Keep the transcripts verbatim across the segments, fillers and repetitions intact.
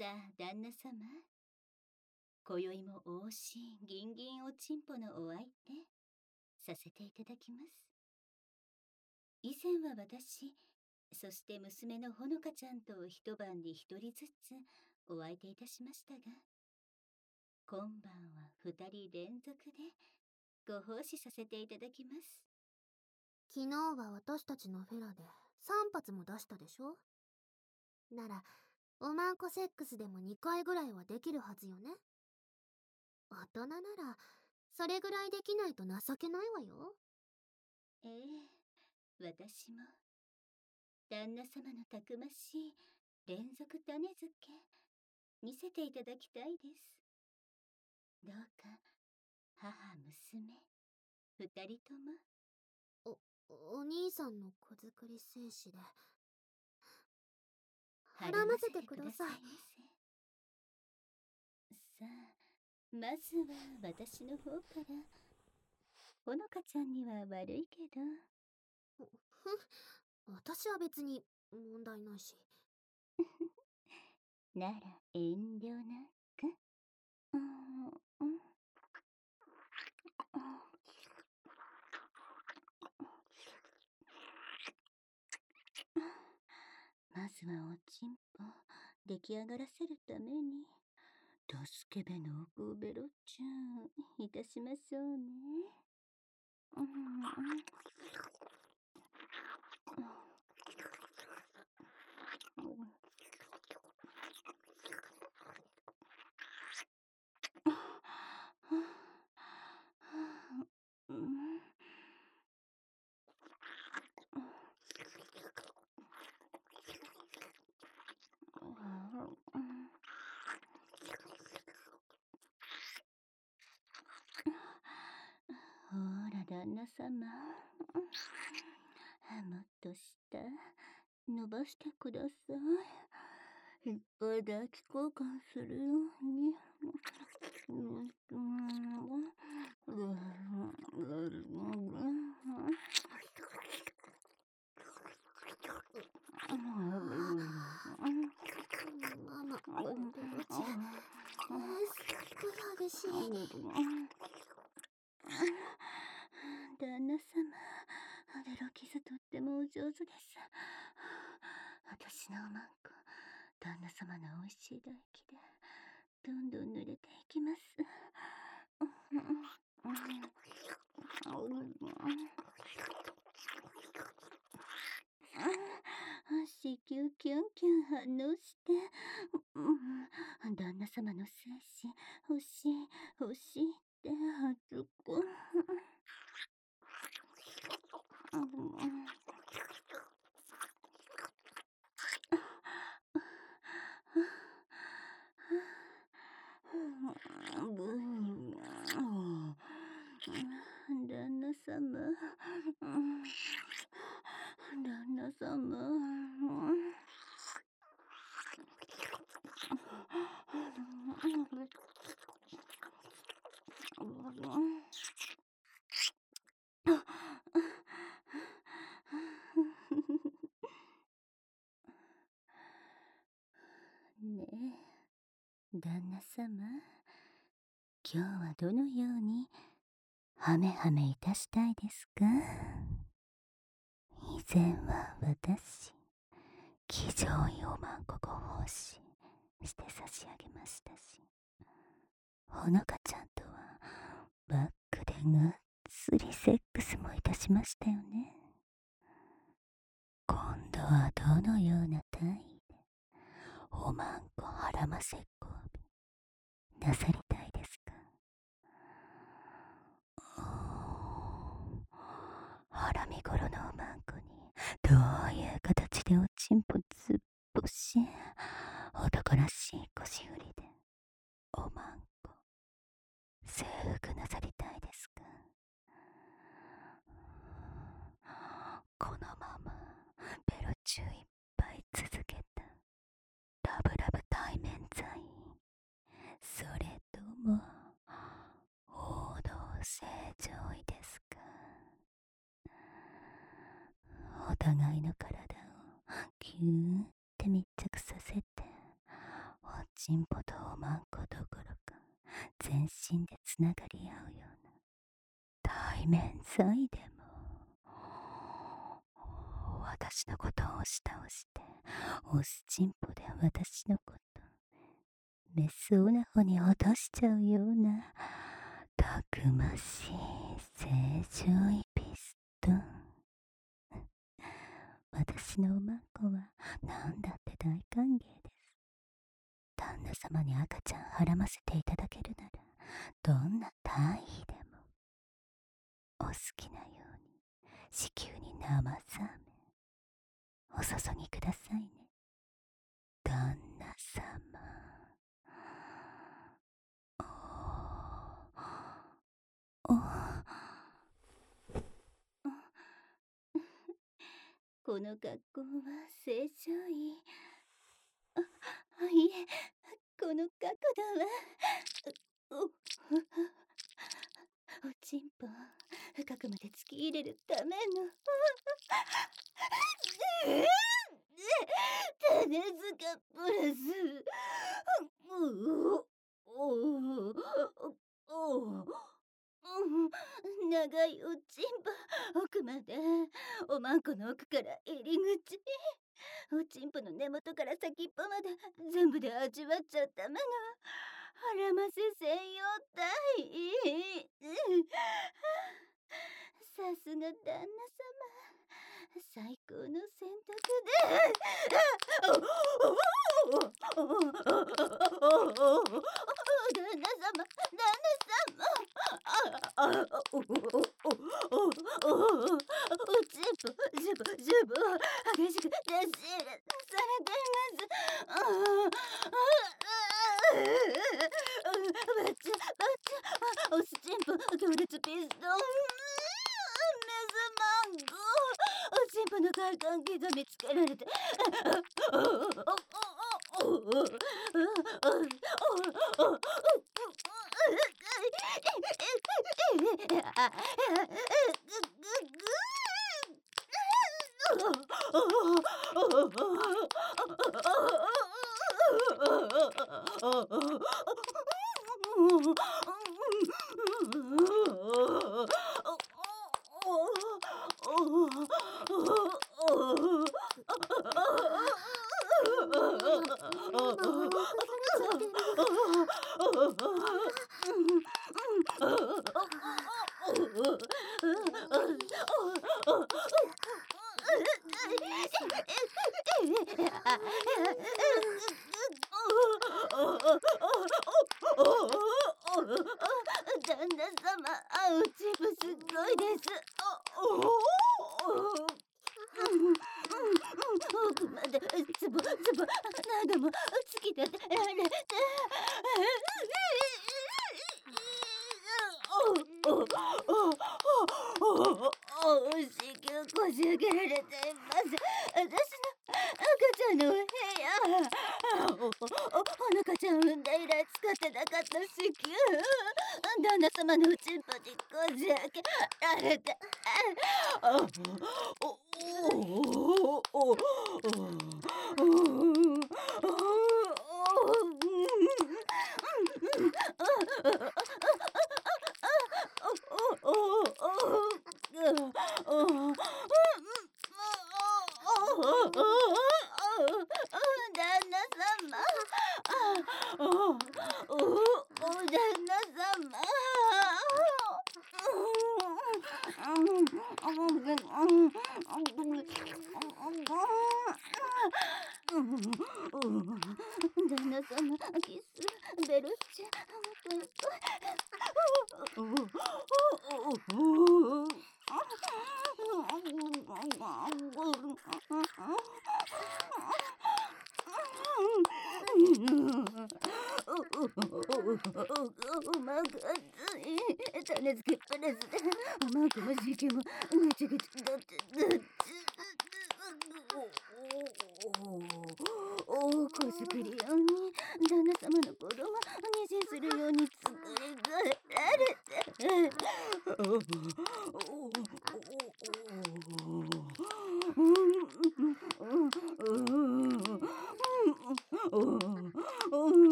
さあ、旦那様。今宵もお惜しい銀銀おちんぽのお相手させていただきます。以前は私、そして娘のほのかちゃんと一晩に一人ずつお相手いたしましたが、今晩は二人連続でご奉仕させていただきます。 昨日は私たちのフェラでさん発も出したでしょ。なら、おまんこセックスでもにかいぐらいはできるはずよね。大人なら、それぐらいできないと情けないわよ。 ええ、私も旦那様のたくましい連続種付け見せていただきたいです。どうか母娘二人とも。 お、お兄さんの子作り精子でははらませてください。 さあ、まずは私の方から。ほのかちゃんには悪いけど。 ふん、私は別に問題ないし。 なら遠慮なく。うん、うん。まずはおちんぽ出来上がらせるためにドスケベの奥ベロチューンいたしましょうね。うん、うん。うん。ほら旦那様、もっと下伸ばしてください。いっぱい抱き交換するように。 ママ、ベロチ、えー、すっごい激しい。 旦那様、ベロキスとってもお上手です。私のおまんこ、旦那様の美味しい唾液でどんどん濡れていきます。子宮キュンキュン反応して、旦那様の精子欲しい欲しいって恥ずく。旦那様、旦那様。ねえ、旦那様、今日はどのようにハメハメいたしたいですか？以前は私、気丈いおまんこご奉仕して差し上げましたし、ほのかちゃんとはバックでぐっすりセックスもいたしましたよね。今度はどのような体位でおまんこはらませっこをなさりたいですか？はらみごろのおまんこにどういう形でおちんぽずっぽし男らしい腰振りでおまんこ征服なさりたいですか？このままベロチューいっぱい続けたラブラブ対面罪、それとも王道正常位ですか？お互いの体をぎゅーって密着させておちんぽとおまんこどころか、全身でつながり合うような対面罪でも、私のことを押し倒して、押すちんぽで私のこと、メスオナホに落としちゃうような、たくましい正常位ピストン。私のおまんこは何だって大歓迎です。旦那様に赤ちゃんはらませていただけるなら、どんな単位でも、お好きなように子宮に生さめ、お注ぎくださいね、旦那様。おこの格好は正常位。あ、いえ、この角度は、お、おちんぽ、深くまで突き入れるための、種塚プラス、おおお長いおちんぽ、奥まで、おまんこの奥から入り口、おちんぽの根元から先っぽまで全部で味わっちゃうためのはらませ専用体。さすが旦那様、最高の選択で。旦那様、旦那様。おちんぽ、ジュボジュボ激しく出し入れされています。バッチャバッチャ、おすちんぽ強烈ピストン、メスマンゴー、おちんぽの快感刻みつけられて、旦那様、おちんぽすっごいです。奥までズボズボ何度も突き立てられて、おおおお子宮こじ開けられています。私の赤ちゃんの部屋、おお腹ちゃん産んで以来使ってなかった子宮、旦那様のおちんぽにこじ開けられて、おおおお旦那様、キス、ベルチャ、おまんこ熱い、種付けっぱなしで、おまんこも子宮もぐちぐちだってだって。おお、こすくりように旦那様の子供妊娠するように作り変えられて、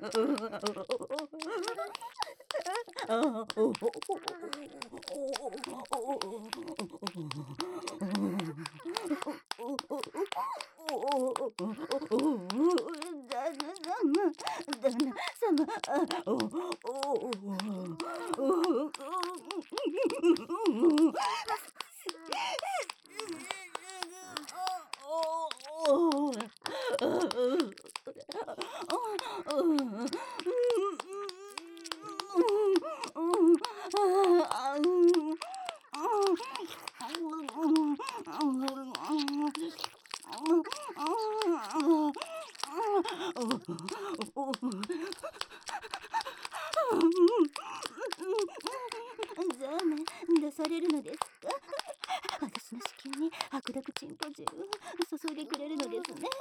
ザーメン出されるのですか？私の子宮に白濁チンポ汁注いでくれるのですね。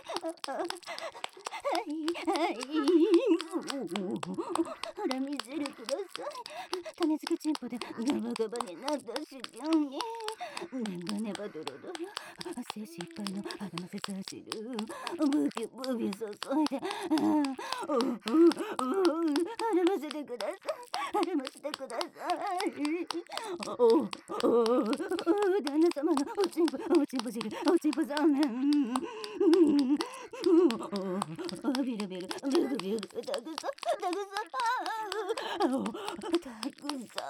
はいはい。腹み汁ください。種付けチンポでガバガバになった子宮にネバネバドロドロ精子いっぱいの腹ませさ汁ブビュブビュ注いで腹ませてください。腹ませてください。おお旦那様のおちんぽおちんぽ汁おちんぽザーメンビルビルビルビルたくさんたくさんたくさ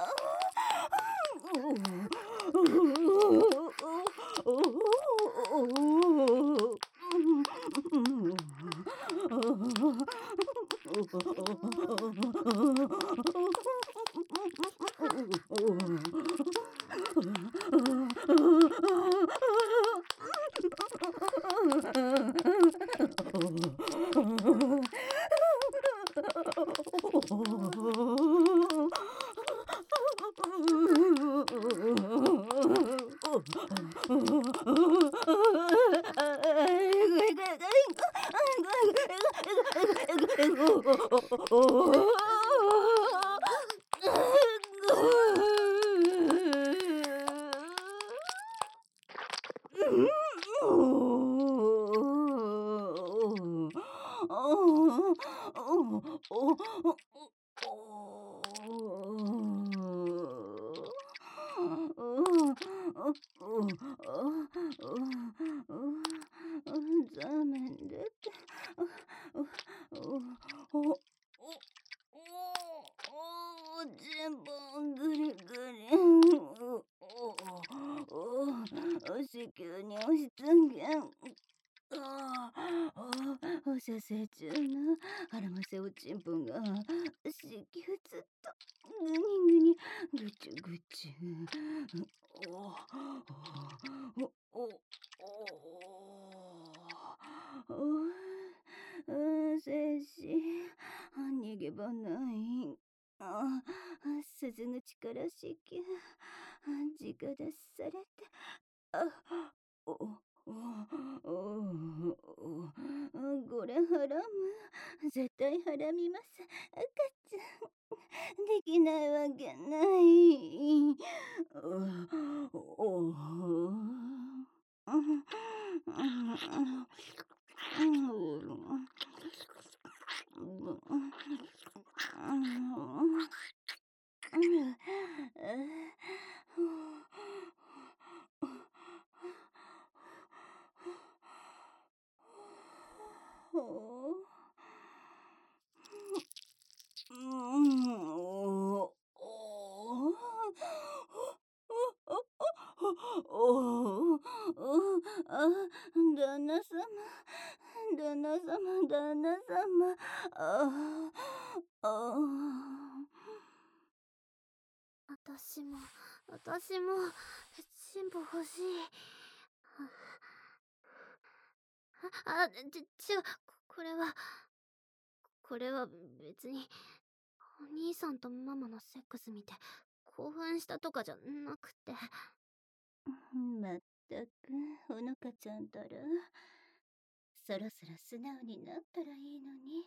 ザーメンでってチンポぐりぐり子宮に押しつけん放射性中の腹ませおちんぽが子宮ずっとぐにぐにぐちゅぐちゅおおお精子逃げ場ない鈴口から子宮血が出されてあおおおこれハラム絶対ハラみます赤ちゃんできないわけないおお旦那様旦那様旦那様ああ私も私もチンポ欲しい。あ、ち、違う、これは、これは別に、お兄さんとママのセックス見て、興奮したとかじゃなくて。 まったく、ほのかちゃんたら、そろそろ素直になったらいいのに。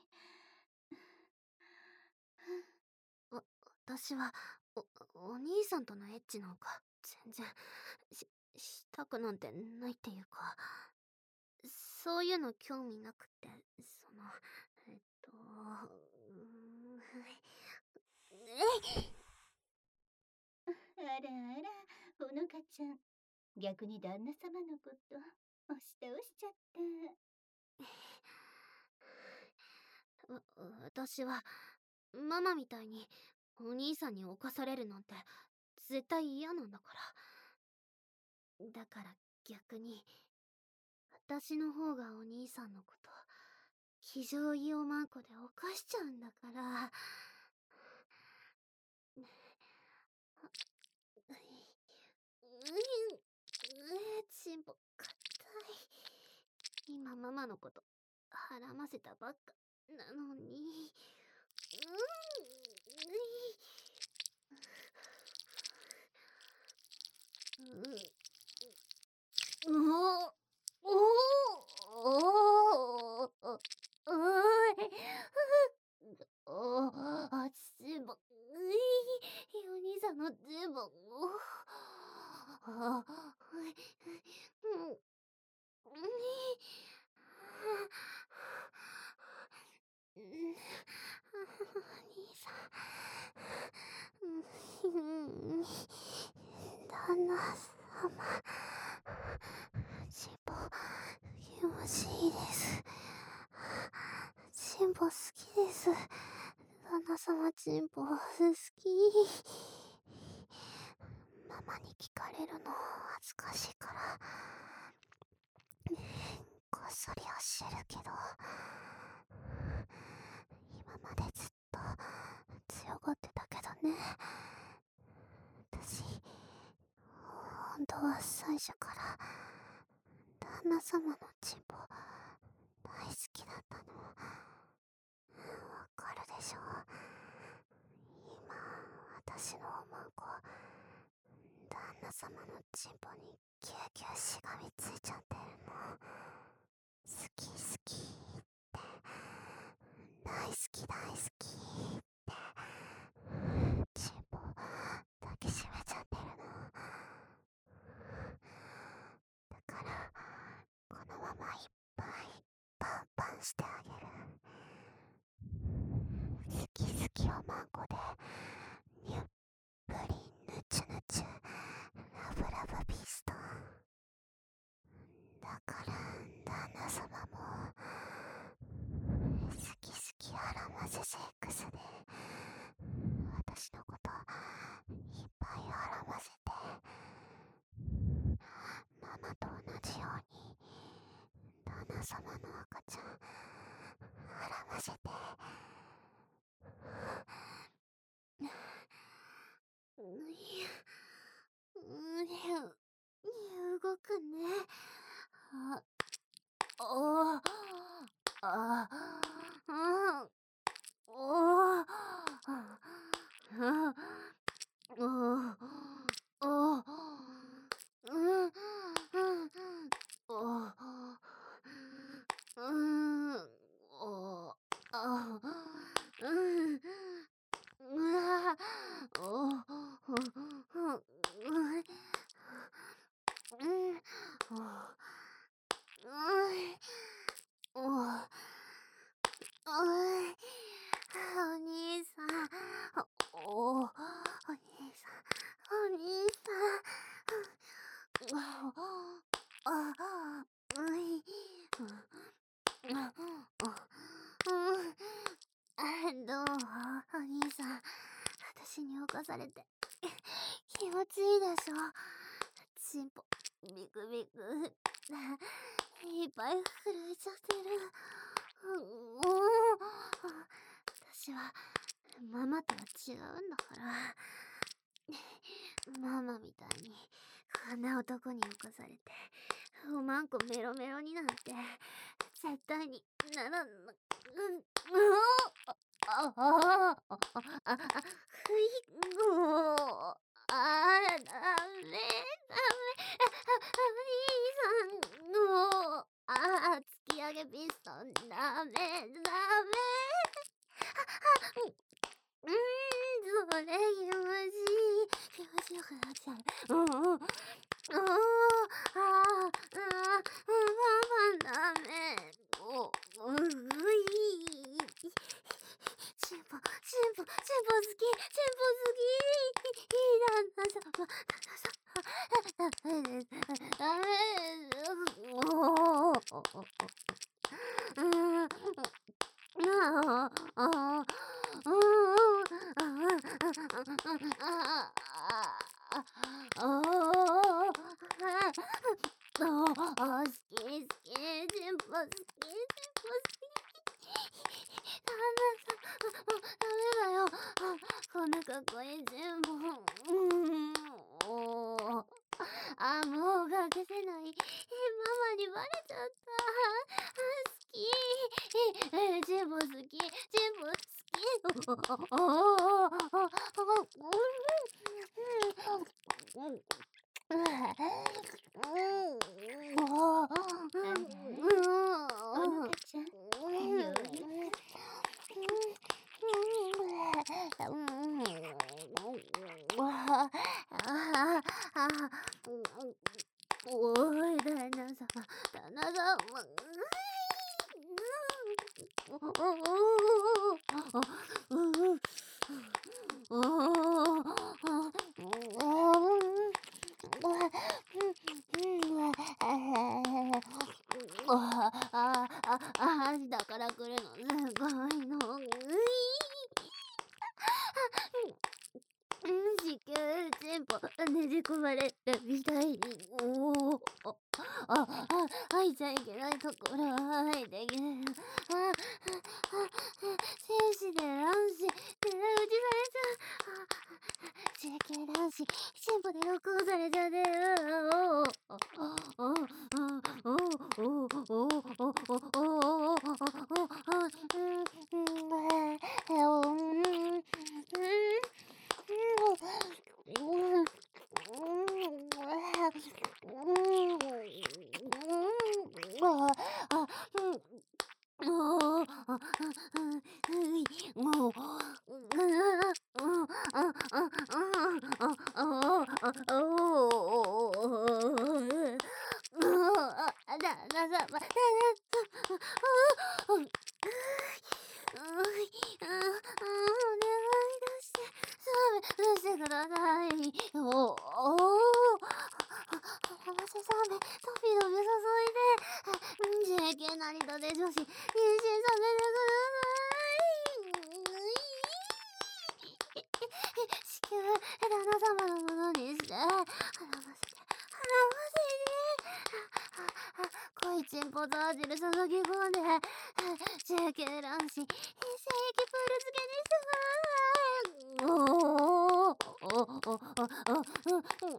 わ、私は、お、お兄さんとのエッチなんか、全然、し、したくなんてないっていうか、そういうの興味なくて、その、えっと、 あらあら、ほのかちゃん。逆に旦那様のこと押し倒しちゃった。 わ、私は、ママみたいにお兄さんに侵されるなんて絶対嫌なんだから。だから逆に、私の方がお兄さんのこと、気丈イオマンコで犯しちゃうんだから。チンポかたい。今ママのことはらませたばっかなのに。うん、おおおおおあ、チンポ、お兄さんのチンポ、あ、うん。お兄さん、旦那様、チンポ、気持ちいいです。チンポ好きです。旦那様チンポ好き。ママに聞かれるの恥ずかしいから、こっそり教えるけど、今までずっと強がってたけどね。私、本当は最初から旦那様のチンポ大好きだったの。わかるでしょ。今、私のおまんこ、旦那様のチンポにぎゅうぎゅうしがみついちゃってるの。好き好きって大好き大好きってチンポ抱きしめちゃってるの。だからこのままいっぱいパンパンしてあげる。好き好きおまんこでニュップリンヌチュヌチュラブラブビスト。だから旦那様も好き好きあらまぜセックスで私のこといっぱいあらませて、ママと同じように旦那様の赤ちゃんあらませて、動くね。あ、おー、あ、うん、おー、あ、おー、おー、うん、うん、おー、うん、おー、あ、うん、うわ、おー、うん、うん、おおお兄さん、おお兄さん、お兄さん、ああ、うい、どうお兄さん、私に侵されて気持ちいいでしょ。チンポビクビクいっぱい震えちゃってる。うお私はママとは違うんだから。ママみたいにこんな男に侵されておまんこメロメロになんて絶対にならん。うん、ああああふいごああダメダメお兄さんのああ突き上げピストンダメダメうん、それ気持ちいい気持ちよくなっちゃう。うんうんおーあーあーママダメおういチンポチンこんなかっこいい全部。あ、もう隠せない。ママにバレちゃった。好き。全部好き。全部好き。おい、旦那様、旦那様。だから来るのすごいの。地球全部ねじ込まれるみたいに。おお。あ、あ、入っちゃいけないところは入っていけない。あ、戦士で乱視、狙い撃ちされちゃう。地球乱視、進歩で録音されちゃってる。おお。おお。おお。おお。おお。何とで女子、妊娠させてください。子宮、旦那様のものにして、払わせて、払わせて。恋チンポとアジル注ぎ込んで、中継卵子、精液プール漬けにしてください。おおおおおおお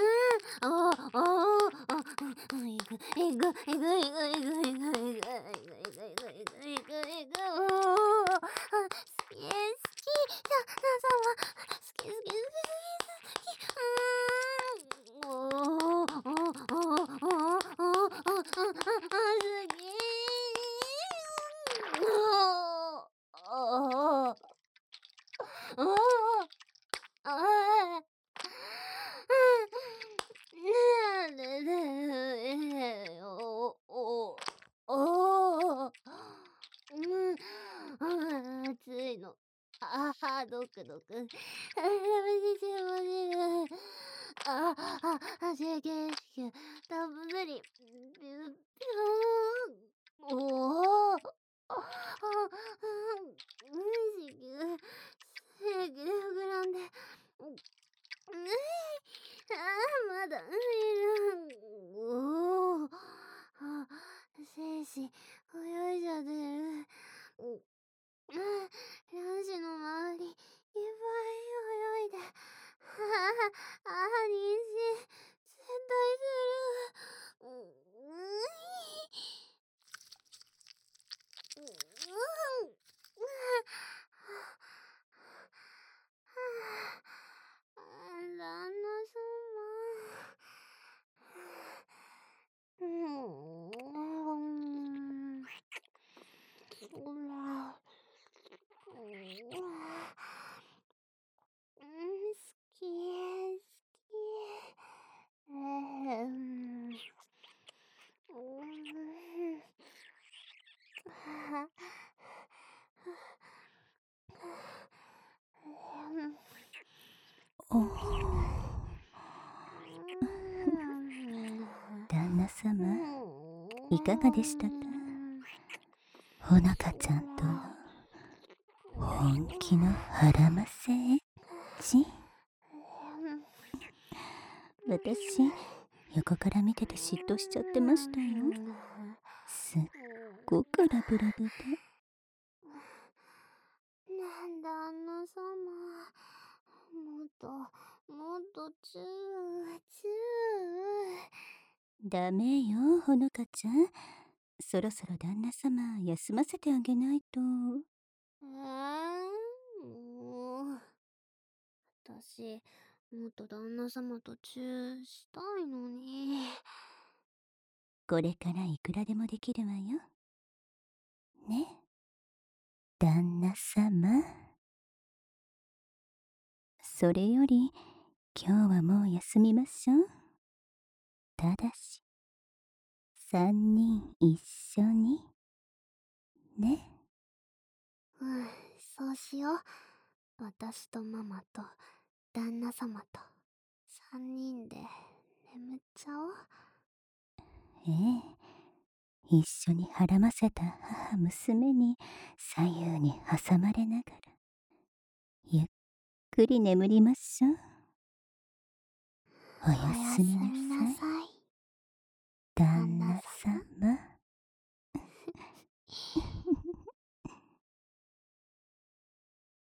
暑いの。ああ、ドクドク。やめてしまえる。ああ、あ、整形子宮、たっぷり。ぴゅぴゅー。おお。あ、うん、子宮、精液で膨らんで。ああ、まだいる。おお。あ、精子、泳いじゃってる。卵子の周り、いっぱい泳いで。ああ、妊娠、絶対する。ううん。旦那様。うん。ほら。好き、好き。うん。 お旦那様、いかがでしたか？ほのかちゃんとの本気の腹ませエッチ。私、横から見てて嫉妬しちゃってましたよ。すっごくラブラブで。 なんだ、旦那様。もっと、もっとチュー、チュー。ダメよ、ほのかちゃん。そろそろ旦那様、休ませてあげないと。 えー、もう。私、もっと旦那様とチューしたいのに。 これからいくらでもできるわよ。ね、旦那様。それより、今日はもう休みましょう。ただし、三人一緒に。ね。 うん、そうしよう。私とママと旦那様と三人で眠っちゃおう。 ええ。一緒にはらませた母娘に左右に挟まれながら、ゆっくり眠りましょう。おやすみなさい。